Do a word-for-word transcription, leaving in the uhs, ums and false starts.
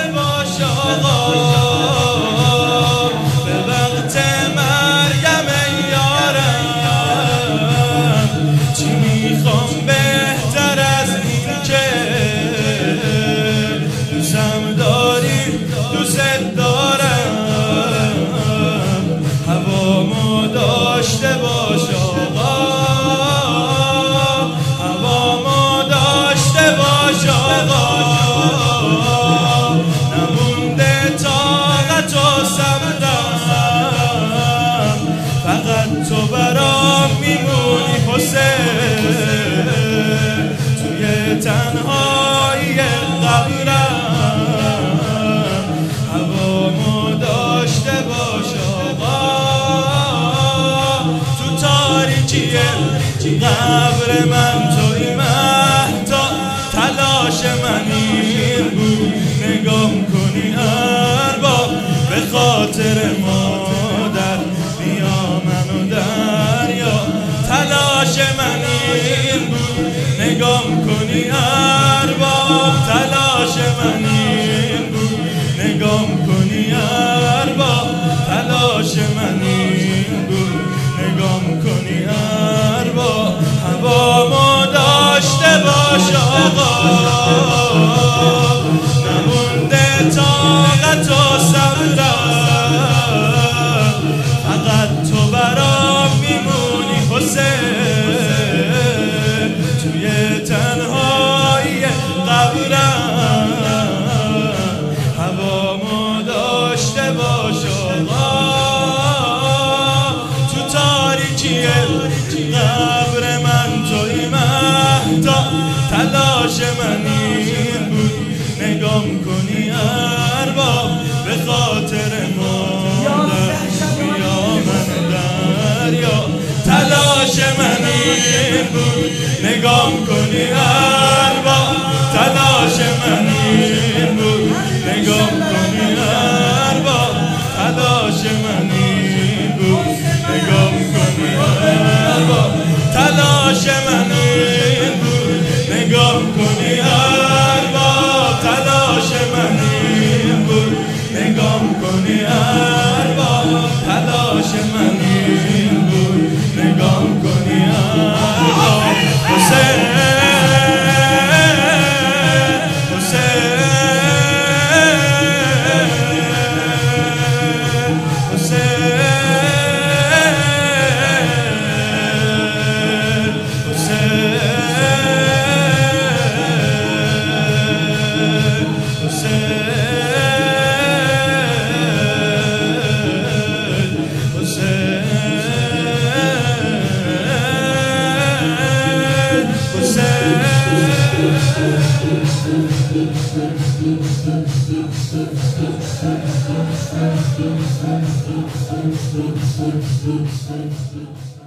باش آقا به وقت مریم یارم. چی میخوام بهتر از این که دوستم داری دوست دارم. هوامو داشته باش آقا هوامو داشته باش آقا. نمونده طاقت و صبرم فقط تو برام میمونی حسین. توی تنهایی قبرم هوامو داشته باش آقا. تو تاریکی قبر من توی مهتا تلاش من این بود نگاه کنی ارباب به خاطر مادر بیا منو دریا. تلاش من این بود نگاه کنی ارباب تلاش من این بود نگاه کنی ارباب تلاش من این بود نگاه کنی ارباب. هوامو داشته باش آقا نمونده طاقت و صبرم فقط تو برام میمونی حسین. توی تنهایی قبرم هوامو داشته باش آقا. تو تاریکی قبر من توی مهتا تلاش من این بود نگاه کنی ارباب به خاطر مادر بیا من دریا. تلاش من این بود نگاه کنی ارباب تلاش من این بود نگاه کنی ارباب تلاش من این بود نگاه کنی ارباب تلاش من این بود نگاه کنی ارباب تلاش من این بود نگاه کنی ارباب تلاش من این بود نگاه کنی ارباب. حسین Hussein